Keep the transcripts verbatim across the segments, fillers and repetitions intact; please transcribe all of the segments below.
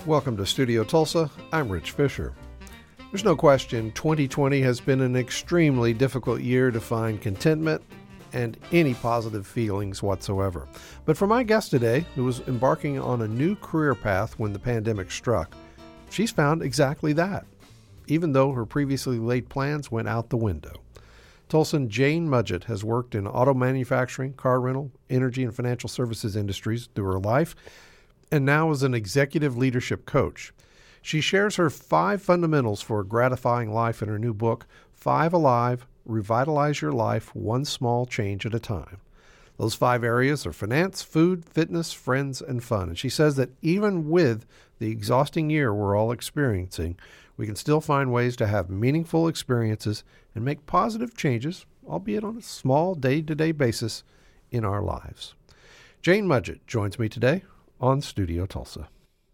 Welcome to Studio Tulsa. I'm Rich Fisher. There's no question twenty twenty has been an extremely difficult year to find contentment and any positive feelings whatsoever. But for my guest today, who was embarking on a new career path when the pandemic struck, she's found exactly that, even though her previously laid plans went out the window. Tulsan Jane Mudgett has worked in auto manufacturing, car rental, energy, and financial services industries through her life, and now is an executive leadership coach. She shares her five fundamentals for a gratifying life in her new book, Five Alive, Revitalize Your Life One Small Change at a Time. Those five areas are finance, food, fitness, friends, and fun. And she says that even with the exhausting year we're all experiencing, we can still find ways to have meaningful experiences and make positive changes, albeit on a small day-to-day basis, in our lives. Jane Mudgett joins me today on Studio Tulsa.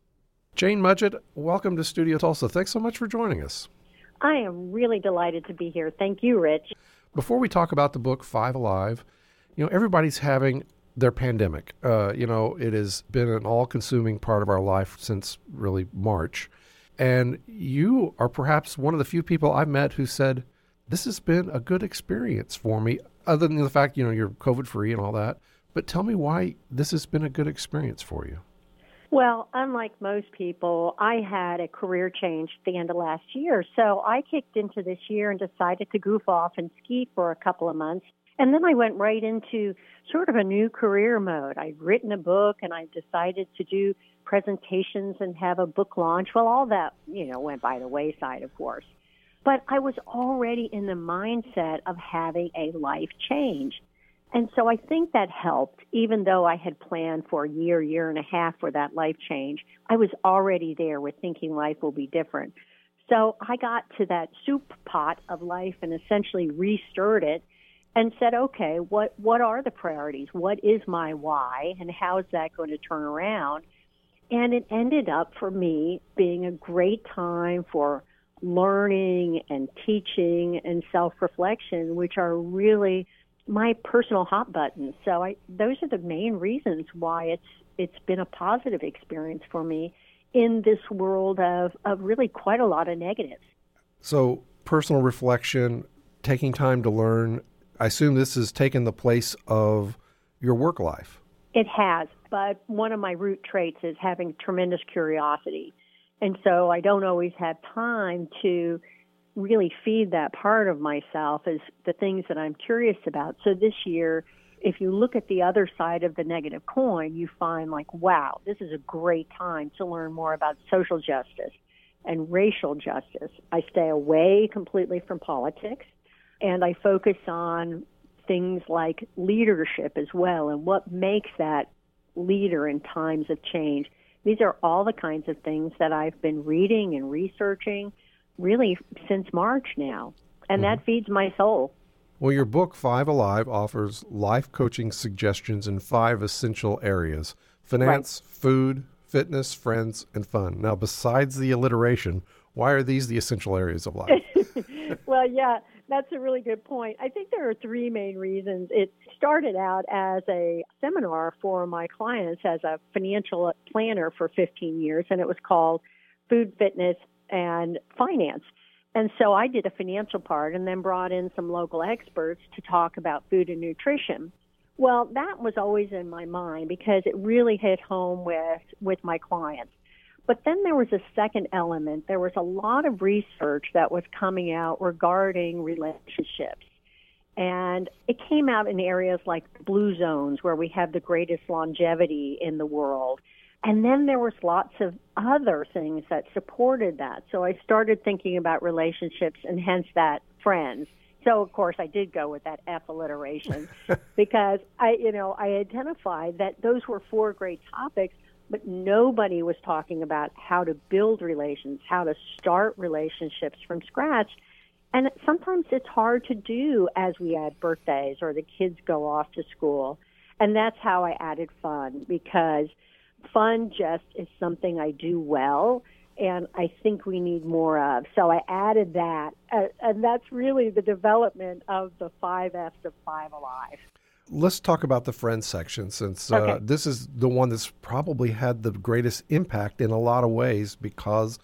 Jane Mudgett, welcome to Studio Tulsa. Thanks so much for joining us. I am really delighted to be here. Thank you, Rich. Before we talk about the book Five Alive, you know, everybody's having their pandemic. Uh, you know, it has been an all-consuming part of our life since really March. And you are perhaps one of the few people I've met who said, this has been a good experience for me, other than the fact, you know, you're COVID-free and all that. But tell me why this has been a good experience for you. Well, unlike most people, I had a career change at the end of last year. So I kicked into this year and decided to goof off and ski for a couple of months. And then I went right into sort of a new career mode. I'd written a book and I decided to do presentations and have a book launch. Well, all that, you know, went by the wayside, of course. But I was already in the mindset of having a life change. And so I think that helped, even though I had planned for a year, year and a half for that life change. I was already there with thinking life will be different. So I got to that soup pot of life and essentially restirred it and said, okay, what, what are the priorities? What is my why? And how is that going to turn around? And it ended up for me being a great time for learning and teaching and self-reflection, which are really my personal hot buttons. So I, those are the main reasons why it's it's been a positive experience for me in this world of, of really quite a lot of negatives. So personal reflection, taking time to learn, I assume this has taken the place of your work life. It has, but one of my root traits is having tremendous curiosity. And so I don't always have time to really feed that part of myself as the things that I'm curious about. So this year, if you look at the other side of the negative coin, you find like, wow, this is a great time to learn more about social justice and racial justice. I stay away completely from politics, and I focus on things like leadership as well and what makes that leader in times of change. These are all the kinds of things that I've been reading and researching really since March now, and mm-hmm. that feeds my soul. Well, your book, Five Alive, offers life coaching suggestions in five essential areas: finance, right. food, fitness, friends, and fun. Now, besides the alliteration, why are these the essential areas of life? Well, yeah, that's a really good point. I think there are three main reasons. It started out as a seminar for my clients as a financial planner for fifteen years, and it was called Food, Fitness, and Finance. And so I did a financial part and then brought in some local experts to talk about food and nutrition. Well, that was always in my mind because it really hit home with, with my clients. But then there was a second element. There was a lot of research that was coming out regarding relationships. And it came out in areas like blue zones where we have the greatest longevity in the world. And then there was lots of other things that supported that. So I started thinking about relationships and hence that friends. So, of course, I did go with that F alliteration because I, you know, I identified that those were four great topics, but nobody was talking about how to build relations, how to start relationships from scratch. And sometimes it's hard to do as we add birthdays or the kids go off to school. And that's how I added fun, because fun just is something I do well, and I think we need more of. So I added that, uh, and that's really the development of the five F's of Five Alive. Let's talk about the friends section, since uh, Okay. this is the one that's probably had the greatest impact in a lot of ways because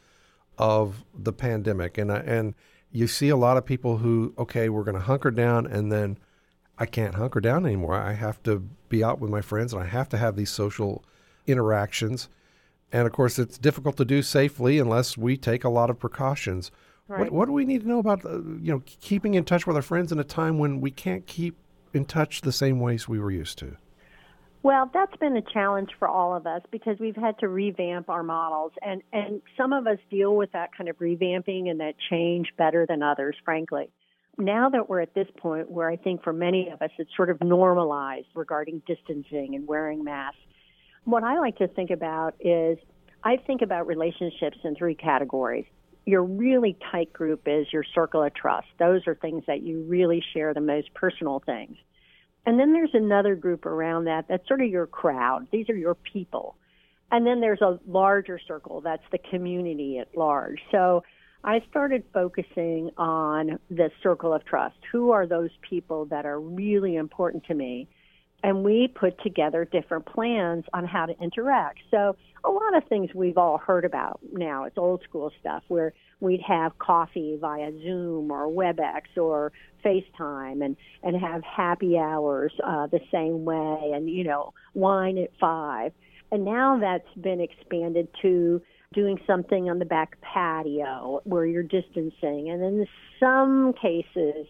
of the pandemic. And, uh, and you see a lot of people who, okay, we're going to hunker down, and then I can't hunker down anymore. I have to be out with my friends, and I have to have these social interactions. And of course, it's difficult to do safely unless we take a lot of precautions. Right. What, what do we need to know about, uh, you know, keeping in touch with our friends in a time when we can't keep in touch the same ways we were used to? Well, that's been a challenge for all of us because we've had to revamp our models. And, and some of us deal with that kind of revamping and that change better than others, frankly. Now that we're at this point where I think for many of us it's sort of normalized regarding distancing and wearing masks, what I like to think about is I think about relationships in three categories. Your really tight group is your circle of trust. Those are things that you really share the most personal things. And then there's another group around that that's sort of your crowd. These are your people. And then there's a larger circle that's the community at large. So I started focusing on the circle of trust. Who are those people that are really important to me? And we put together different plans on how to interact. So a lot of things we've all heard about now. It's old school stuff where we'd have coffee via Zoom or WebEx or FaceTime and, and have happy hours uh, the same way and, you know, wine at five. And now that's been expanded to doing something on the back patio where you're distancing. And in some cases,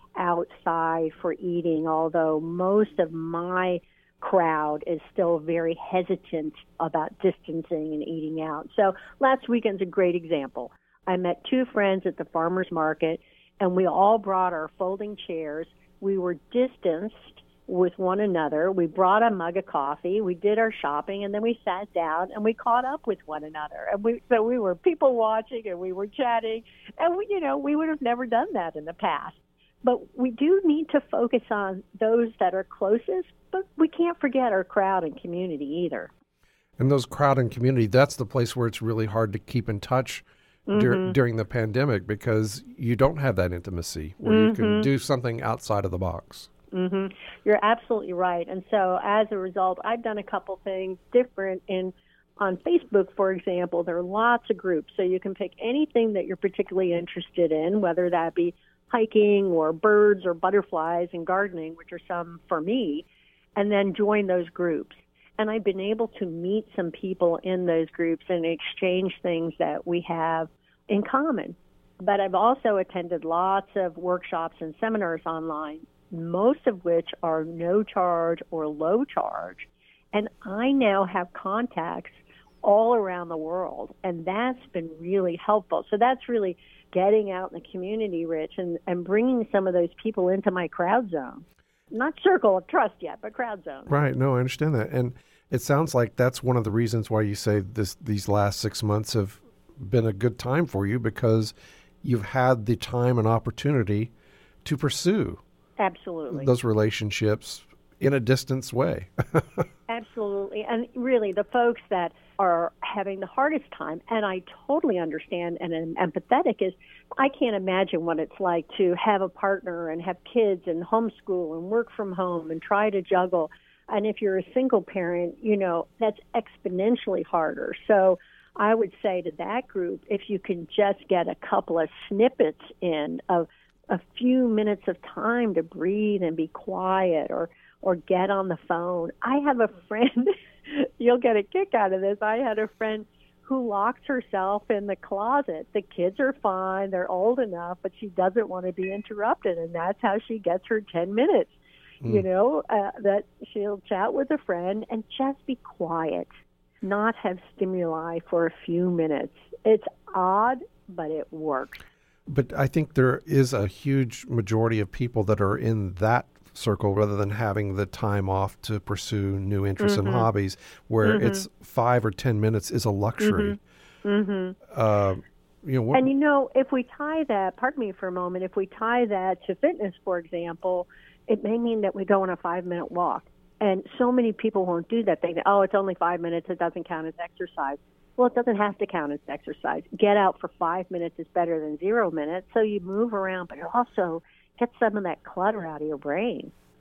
outside for eating, although most of my crowd is still very hesitant about distancing and eating out. So last weekend's a great example. I met two friends at the farmer's market, and we all brought our folding chairs. We were distanced with one another. We brought a mug of coffee. We did our shopping, and then we sat down and we caught up with one another. And we so we were people watching, and we were chatting, and we, you know, we would have never done that in the past. But we do need to focus on those that are closest, but we can't forget our crowd and community either. And those crowd and community, that's the place where it's really hard to keep in touch Mm-hmm. dur- during the pandemic because you don't have that intimacy where Mm-hmm. you can do something outside of the box. Mm-hmm. You're absolutely right. And so as a result, I've done a couple things different in on Facebook, for example. There are lots of groups, so you can pick anything that you're particularly interested in, whether that be hiking or birds or butterflies and gardening, which are some for me, and then join those groups. And I've been able to meet some people in those groups and exchange things that we have in common. But I've also attended lots of workshops and seminars online, most of which are no charge or low charge. And I now have contacts all around the world, and that's been really helpful. So that's really getting out in the community, Rich, and, and bringing some of those people into my crowd zone. Not circle of trust yet, but crowd zone. Right. No, I understand that. And it sounds like that's one of the reasons why you say this these last six months have been a good time for you, because you've had the time and opportunity to pursue Absolutely. those relationships in a distance way. Absolutely. And really, the folks that are having the hardest time, and I totally understand and am empathetic, is I can't imagine what it's like to have a partner and have kids and homeschool and work from home and try to juggle. And if you're a single parent, you know, that's exponentially harder. So I would say to that group, if you can just get a couple of snippets in of a few minutes of time to breathe and be quiet, or or get on the phone. I have a friend, you'll get a kick out of this. I had a friend who locked herself in the closet. The kids are fine, they're old enough, but she doesn't want to be interrupted, and that's how she gets her ten minutes. Mm. You know, uh, that she'll chat with a friend and just be quiet, not have stimuli for a few minutes. It's odd, but it works. But I think there is a huge majority of people that are in that circle rather than having the time off to pursue new interests mm-hmm. and hobbies, where mm-hmm. it's five or ten minutes is a luxury. Mm-hmm. Mm-hmm. Uh, you know, what, and, you know, if we tie that, pardon me for a moment, if we tie that to fitness, for example, it may mean that we go on a five-minute walk. And so many people won't do that. They go, oh, it's only five minutes. It doesn't count as exercise. Well, it doesn't have to count as exercise. Get out for five minutes is better than zero minutes. So you move around, but also get some of that clutter out of your brain.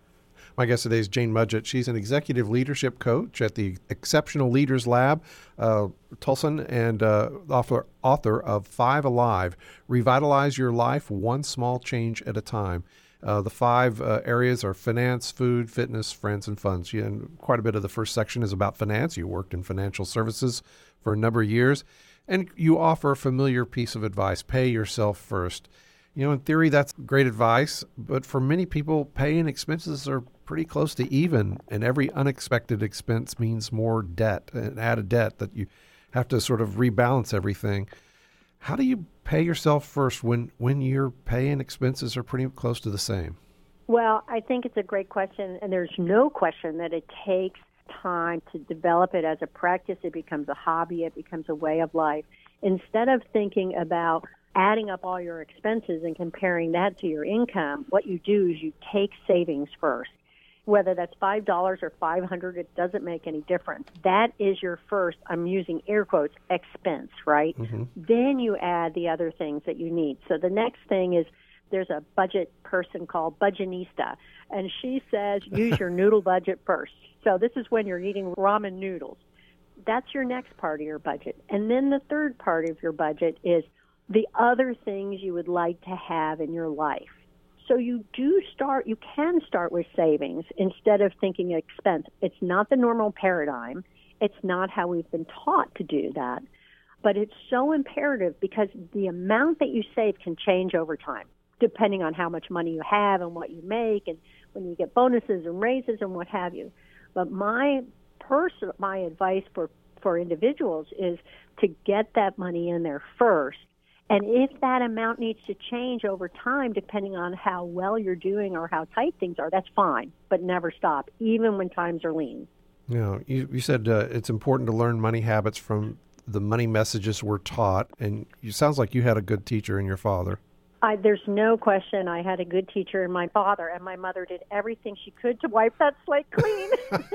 My guest today is Jane Mudgett. She's an executive leadership coach at the Exceptional Leaders Lab, uh, Tulsa, and uh, author, author of Five Alive, Revitalize Your Life One Small Change at a Time. Uh, the five uh, areas are finance, food, fitness, friends, and fun. She, and quite a bit of the first section is about finance. You worked in financial services for a number of years, and you offer a familiar piece of advice: pay yourself first. You know, in theory, that's great advice, but for many people, pay and expenses are pretty close to even, and every unexpected expense means more debt, an added debt that you have to sort of rebalance everything. How do you pay yourself first when, when your pay and expenses are pretty close to the same? Well, I think it's a great question, and there's no question that it takes time to develop it as a practice. It becomes a hobby. It becomes a way of life. Instead of thinking about adding up all your expenses and comparing that to your income, what you do is you take savings first. Whether that's five dollars or five hundred dollars, it doesn't make any difference. That is your first, I'm using air quotes, expense, right? Mm-hmm. Then you add the other things that you need. So the next thing is there's a budget person called Budgetnista, and she says use your noodle budget first. So this is when you're eating ramen noodles. That's your next part of your budget. And then the third part of your budget is the other things you would like to have in your life. So you do start, you can start with savings instead of thinking expense. It's not the normal paradigm. It's not how we've been taught to do that. But it's so imperative because the amount that you save can change over time, depending on how much money you have and what you make and when you get bonuses and raises and what have you. But my personal, my advice for, for individuals is to get that money in there first. And if that amount needs to change over time, depending on how well you're doing or how tight things are, that's fine, but never stop, even when times are lean. You know, you, you said uh, it's important to learn money habits from the money messages we're taught, and it sounds like you had a good teacher in your father. I, there's no question I had a good teacher in my father, and my mother did everything she could to wipe that slate clean.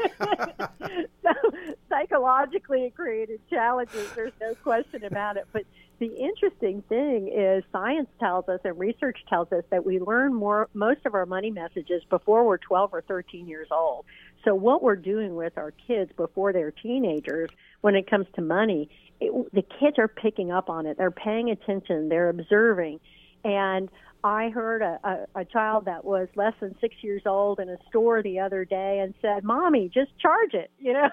So psychologically it created challenges. There's no question about it. But the interesting thing is science tells us and research tells us that we learn more most of our money messages before we're twelve or thirteen years old. So what we're doing with our kids before they're teenagers when it comes to money, it, the kids are picking up on it. They're paying attention. They're observing. And I heard a, a, a child that was less than six years old in a store the other day and said, "Mommy, just charge it," you know.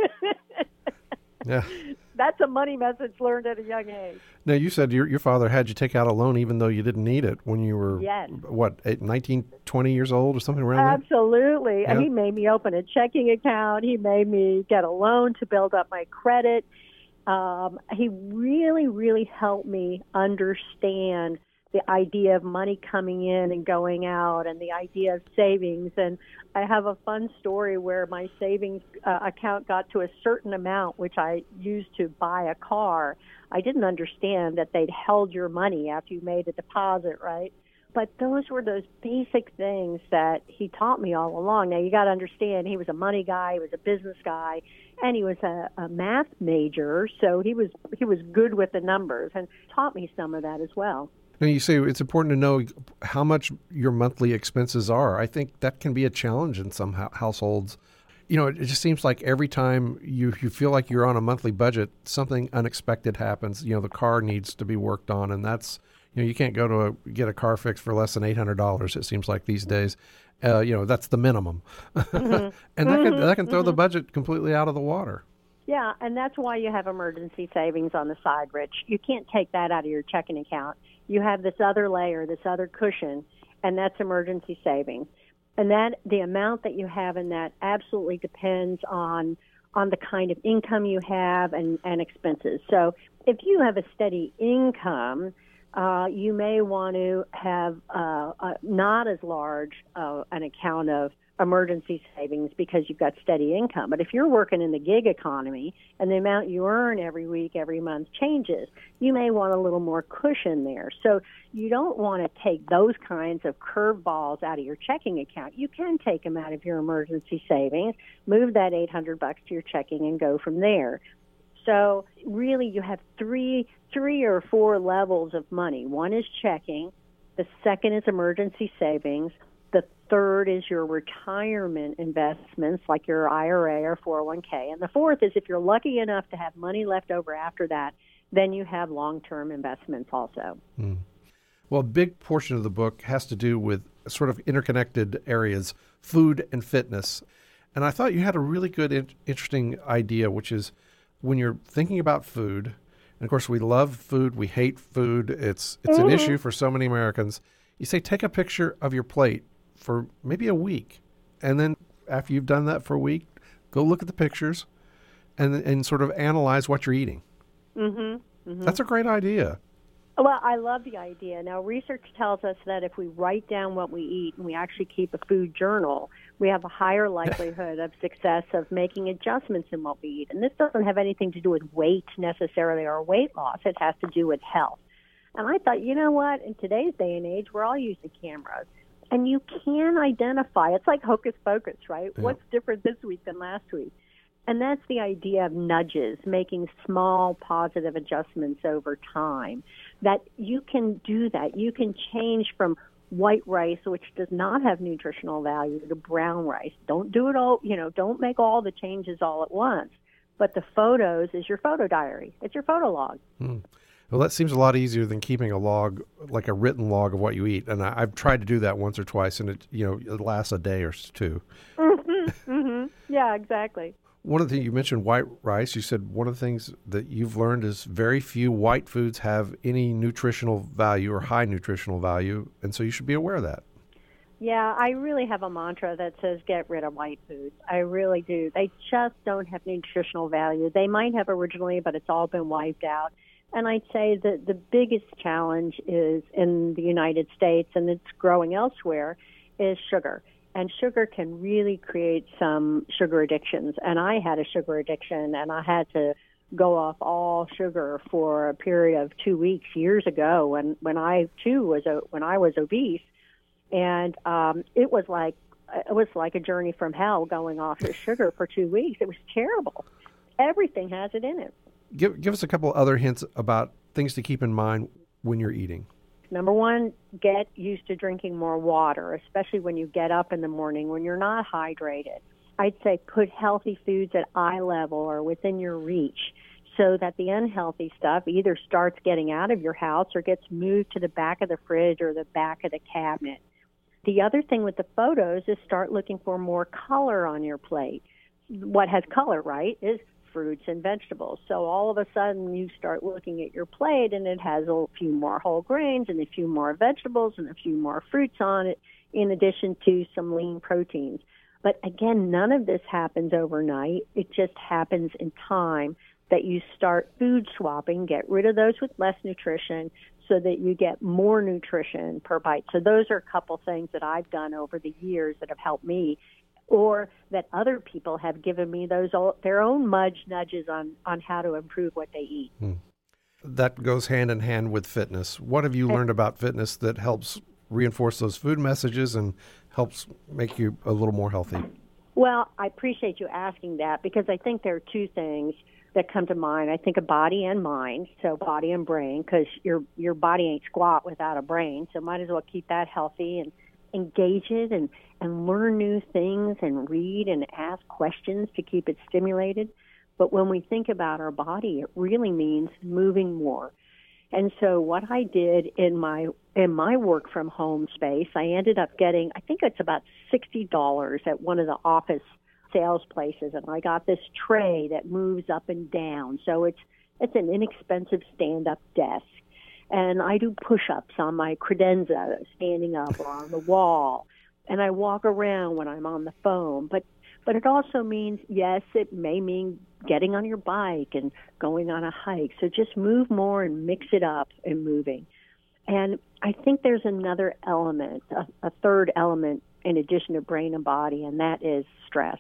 Yeah. That's a money message learned at a young age. Now, you said your your father had you take out a loan even though you didn't need it when you were, yes. what, eight, nineteen, twenty years old or something around there? Absolutely. Yeah. And he made me open a checking account. He made me get a loan to build up my credit. Um, he really, really helped me understand the idea of money coming in and going out and the idea of savings. And I have a fun story where my savings uh, account got to a certain amount, which I used to buy a car. I didn't understand that they'd held your money after you made a deposit, right? But those were those basic things that he taught me all along. Now, you got to understand, he was a money guy, he was a business guy, and he was a, a math major, so he was he was good with the numbers and taught me some of that as well. Now, you say it's important to know how much your monthly expenses are. I think that can be a challenge in some ho- households. You know, it, it just seems like every time you, you feel like you're on a monthly budget, something unexpected happens. You know, the car needs to be worked on, and that's, you know, you can't go to a, get a car fixed for less than eight hundred dollars, it seems like these days. Uh, you know, that's the minimum. Mm-hmm. And that, mm-hmm. can, that can throw mm-hmm. the budget completely out of the water. Yeah, and that's why you have emergency savings on the side, Rich. You can't take that out of your checking account. You have this other layer, this other cushion, and that's emergency savings. And that the amount that you have in that absolutely depends on on the kind of income you have and, and expenses. So if you have a steady income, uh, you may want to have uh, uh, not as large uh, an account of emergency savings because you've got steady income. But if you're working in the gig economy and the amount you earn every week, every month changes, you may want a little more cushion there. So you don't want to take those kinds of curveballs out of your checking account. You can take them out of your emergency savings, move that eight hundred bucks to your checking and go from there. So really you have three, three or four levels of money. One is checking. The second is emergency savings. The third is your retirement investments, like your I R A or four oh one k. And the fourth is if you're lucky enough to have money left over after that, then you have long-term investments also. Mm. Well, a big portion of the book has to do with sort of interconnected areas, food and fitness. And I thought you had a really good, in- interesting idea, which is when you're thinking about food, and of course we love food, we hate food, it's it's mm-hmm. an issue for so many Americans. You say take a picture of your plate for maybe a week, and then after you've done that for a week, go look at the pictures and and sort of analyze what you're eating. Mm-hmm. Mm-hmm. That's a great idea. Well, I love the idea. Now, research tells us that if we write down what we eat and we actually keep a food journal, we have a higher likelihood of success of making adjustments in what we eat. And this doesn't have anything to do with weight necessarily or weight loss. It has to do with health. And I thought, you know what? In today's day and age, we're all using cameras. And you can identify. It's like hocus pocus, right? Yeah. What's different this week than last week? And that's the idea of nudges, making small positive adjustments over time. That you can do that. You can change from white rice, which does not have nutritional value, to brown rice. Don't do it all, you know, don't make all the changes all at once. But the photos is your photo diary. It's your photo log. Hmm. Well, that seems a lot easier than keeping a log, like a written log of what you eat. And I, I've tried to do that once or twice, and it, you know, it lasts a day or two. Mm-hmm, mm-hmm. Yeah, exactly. One of the things you mentioned, white rice. You said one of the things that you've learned is very few white foods have any nutritional value or high nutritional value, and so you should be aware of that. Yeah, I really have a mantra that says get rid of white foods. I really do. They just don't have nutritional value. They might have originally, but it's all been wiped out. And I'd say that the biggest challenge is in the United States, and it's growing elsewhere, is sugar. And sugar can really create some sugar addictions. And I had a sugar addiction, and I had to go off all sugar for a period of two weeks years ago when, when I, too, was a, when I was obese. And um, it was like it was like a journey from hell going off of sugar for two weeks. It was terrible. Everything has it in it. Give, give us a couple other hints about things to keep in mind when you're eating. Number one, get used to drinking more water, especially when you get up in the morning when you're not hydrated. I'd say put healthy foods at eye level or within your reach so that the unhealthy stuff either starts getting out of your house or gets moved to the back of the fridge or the back of the cabinet. The other thing with the photos is start looking for more color on your plate. What has color, right, is fruits and vegetables. So all of a sudden you start looking at your plate and it has a few more whole grains and a few more vegetables and a few more fruits on it, in addition to some lean proteins. But again, none of this happens overnight. It just happens in time that you start food swapping, get rid of those with less nutrition so that you get more nutrition per bite. So those are a couple things that I've done over the years that have helped me, or that other people have given me those their own mudge nudges on, on how to improve what they eat. Hmm. That goes hand in hand with fitness. What have you learned about fitness that helps reinforce those food messages and helps make you a little more healthy? Well, I appreciate you asking that because I think there are two things that come to mind. I think of body and mind, so body and brain, because your your body ain't squat without a brain, so might as well keep that healthy and engage it and, and learn new things and read and ask questions to keep it stimulated. But when we think about our body, it really means moving more. And so what I did in my in my work from home space, I ended up getting, I think it's about sixty dollars at one of the office sales places, and I got this tray that moves up and down. So it's it's an inexpensive stand-up desk. And I do push-ups on my credenza, standing up or on the wall. And I walk around when I'm on the phone. But but it also means, yes, it may mean getting on your bike and going on a hike. So just move more and mix it up in moving. And I think there's another element, a, a third element in addition to brain and body, and that is stress.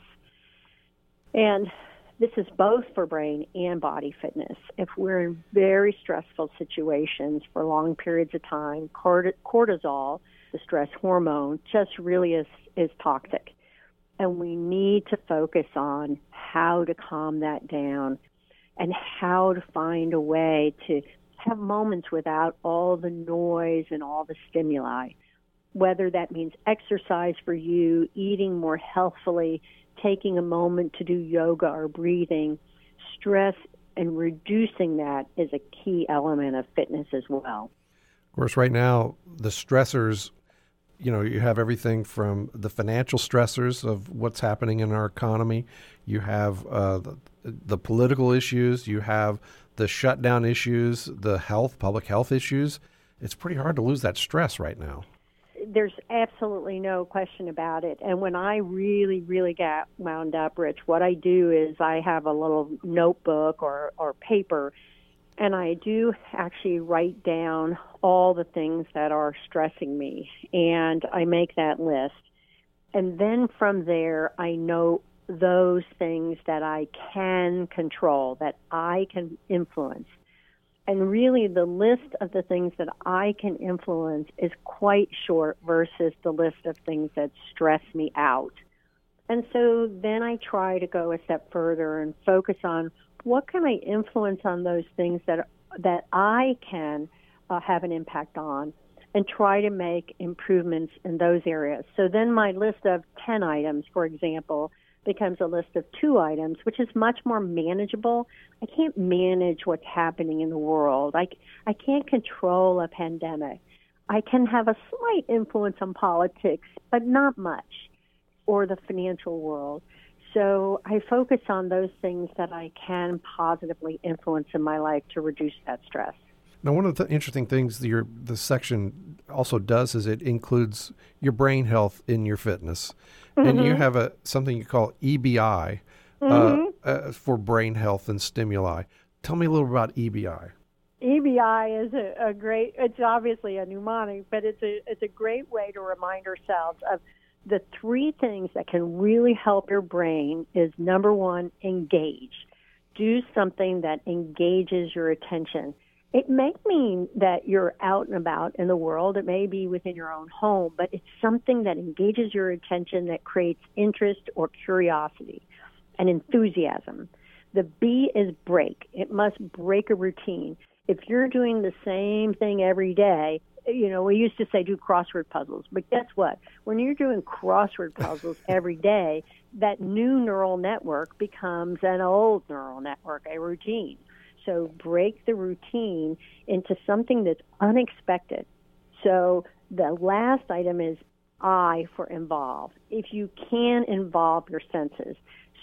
And this is both for brain and body fitness. If we're in very stressful situations for long periods of time, cortisol, the stress hormone, just really is, is toxic. And we need to focus on how to calm that down and how to find a way to have moments without all the noise and all the stimuli. whether that means exercise for you, eating more healthfully, taking a moment to do yoga or breathing. Stress and reducing that is a key element of fitness as well. Of course, right now, the stressors, you know, you have everything from the financial stressors of what's happening in our economy. You have uh, the, the political issues. You have the shutdown issues, the health, public health issues. It's pretty hard to lose that stress right now. There's absolutely no question about it. And when I really, really get wound up, Rich, what I do is I have a little notebook or, or paper, and I do actually write down all the things that are stressing me, and I make that list. And then from there, I note those things that I can control, that I can influence. And really, the list of the things that I can influence is quite short versus the list of things that stress me out. And so then I try to go a step further and focus on what can I influence on those things that that I can uh, have an impact on, and try to make improvements in those areas. So then my list of ten items, for example, becomes a list of two items, which is much more manageable. I can't manage what's happening in the world. I, I can't control a pandemic. I can have a slight influence on politics, but not much, or the financial world. So I focus on those things that I can positively influence in my life to reduce that stress. Now, one of the interesting things that your the section also does is it includes your brain health in your fitness. Mm-hmm. And you have a something you call E B I mm-hmm. uh, uh, for brain health and stimuli. Tell me a little about E B I. E B I is a, a great, it's obviously a mnemonic, but it's a it's a great way to remind ourselves of the three things that can really help your brain is, number one, engage. Do something that engages your attention. It may mean that you're out and about in the world. It may be within your own home, but it's something that engages your attention, that creates interest or curiosity and enthusiasm. The B is break. It must break a routine. If you're doing the same thing every day, you know, we used to say do crossword puzzles, but guess what? When you're doing crossword puzzles every day, that new neural network becomes an old neural network, a routine. So break the routine into something that's unexpected. So the last item is I for involve. If you can involve your senses,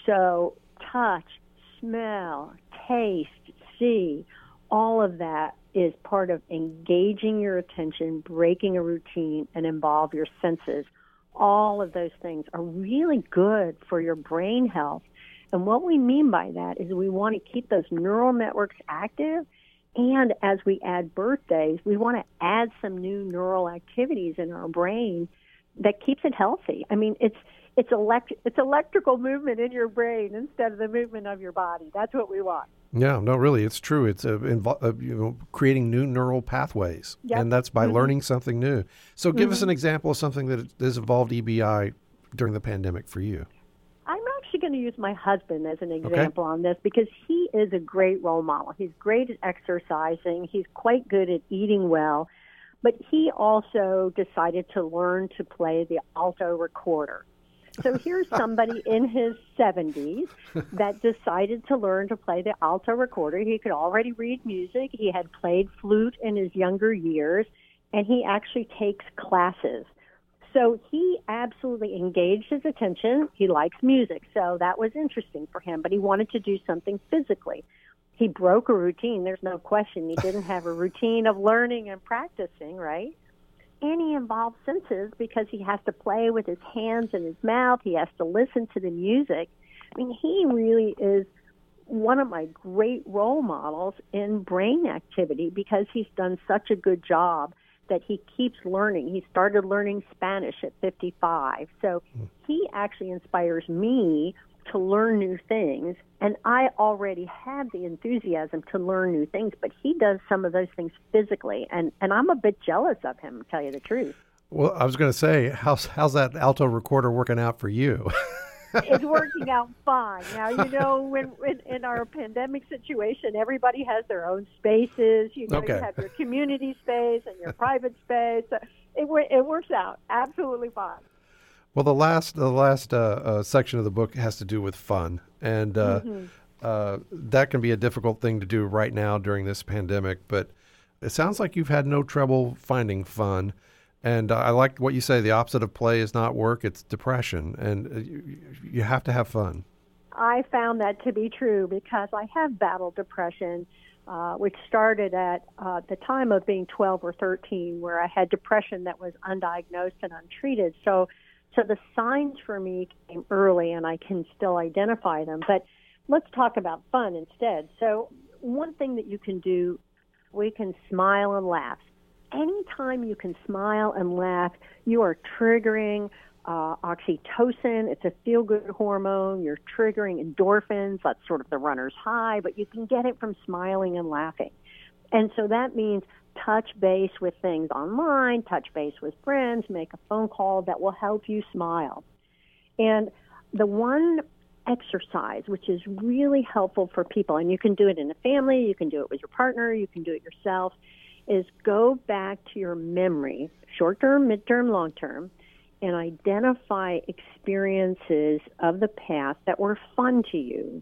so touch, smell, taste, see, all of that is part of engaging your attention, breaking a routine, and involve your senses. All of those things are really good for your brain health. And what we mean by that is we want to keep those neural networks active. And as we add birthdays, we want to add some new neural activities in our brain that keeps it healthy. I mean, it's it's elect it's electrical movement in your brain instead of the movement of your body. That's what we want. Yeah, no, really, it's true. It's uh, invo- uh, you know, creating new neural pathways, yep. and that's by mm-hmm. learning something new. So give mm-hmm. us an example of something that has involved E B I during the pandemic for you. I'm actually going to use my husband as an example okay. on this because he is a great role model. He's great at exercising. He's quite good at eating well. But he also decided to learn to play the alto recorder. So here's somebody in his seventies that decided to learn to play the alto recorder. He could already read music. He had played flute in his younger years, and he actually takes classes. So he absolutely engaged his attention. He likes music, so that was interesting for him, but he wanted to do something physically. He broke a routine. There's no question. He didn't have a routine of learning and practicing, right? And he involved senses because he has to play with his hands and his mouth. He has to listen to the music. I mean, he really is one of my great role models in brain activity because he's done such a good job that he keeps learning. He started learning Spanish at fifty-five. So he actually inspires me to learn new things. And I already have the enthusiasm to learn new things, but he does some of those things physically. And, and I'm a bit jealous of him, to tell you the truth. Well, I was going to say, how's, how's that alto recorder working out for you? It's working out fine. Now, you know, when, when in our pandemic situation, everybody has their own spaces. You know, okay. you have your community space and your private space. So it, it works out absolutely fine. Well, the last the last uh, uh, section of the book has to do with fun, and uh, mm-hmm. uh, that can be a difficult thing to do right now during this pandemic. But it sounds like you've had no trouble finding fun, and uh, I like what you say. The opposite of play is not work; it's depression, and uh, you, you have to have fun. I found that to be true because I have battled depression, uh, which started at uh, the time of being twelve or thirteen, where I had depression that was undiagnosed and untreated. So. So the signs for me came early, and I can still identify them. But let's talk about fun instead. So one thing that you can do, we can smile and laugh. Anytime you can smile and laugh, you are triggering uh, oxytocin. It's a feel-good hormone. You're triggering endorphins. That's sort of the runner's high, but you can get it from smiling and laughing. And so that means touch base with things online, touch base with friends, make a phone call that will help you smile. And the one exercise which is really helpful for people, and you can do it in a family, you can do it with your partner, you can do it yourself, is go back to your memory, short-term, mid-term, long-term, and identify experiences of the past that were fun to you.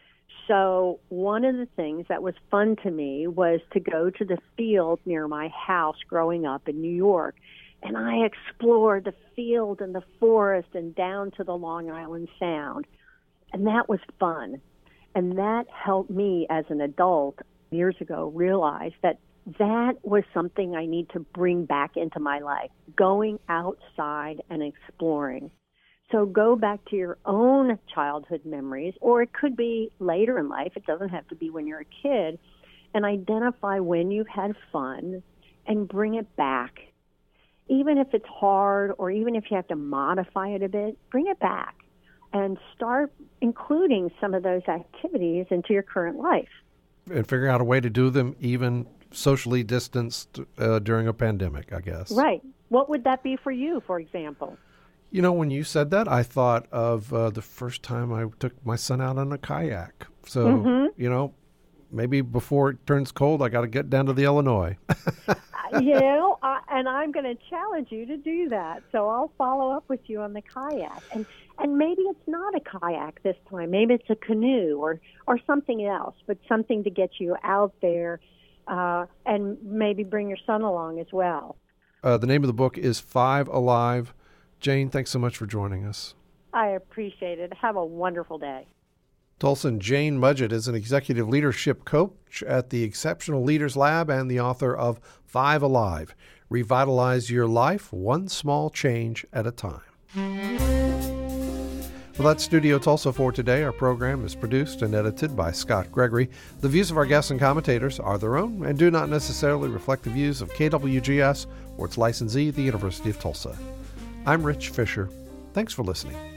So one of the things that was fun to me was to go to the field near my house growing up in New York, and I explored the field and the forest and down to the Long Island Sound, and that was fun. And that helped me as an adult years ago realize that that was something I need to bring back into my life, going outside and exploring. So go back to your own childhood memories, or it could be later in life. It doesn't have to be when you're a kid, and identify when you've had fun and bring it back. Even if it's hard, or even if you have to modify it a bit, bring it back and start including some of those activities into your current life. And figure out a way to do them even socially distanced uh, during a pandemic, I guess. Right. What would that be for you, for example? You know, when you said that, I thought of uh, the first time I took my son out on a kayak. So, mm-hmm. you know, maybe before it turns cold, I got to get down to the Illinois. you know, I, and I'm going to challenge you to do that. So I'll follow up with you on the kayak. And and maybe it's not a kayak this time. Maybe it's a canoe or, or something else, but something to get you out there uh, and maybe bring your son along as well. Uh, the name of the book is Five Alive. Jane, thanks so much for joining us. I appreciate it. Have a wonderful day. Tulsan Jane Mudgett is an executive leadership coach at the Exceptional Leaders Lab and the author of Five Alive, Revitalize Your Life, One Small Change at a Time. Well, that's Studio Tulsa for today. Our program is produced and edited by Scott Gregory. The views of our guests and commentators are their own and do not necessarily reflect the views of K W G S or its licensee, the University of Tulsa. I'm Rich Fisher. Thanks for listening.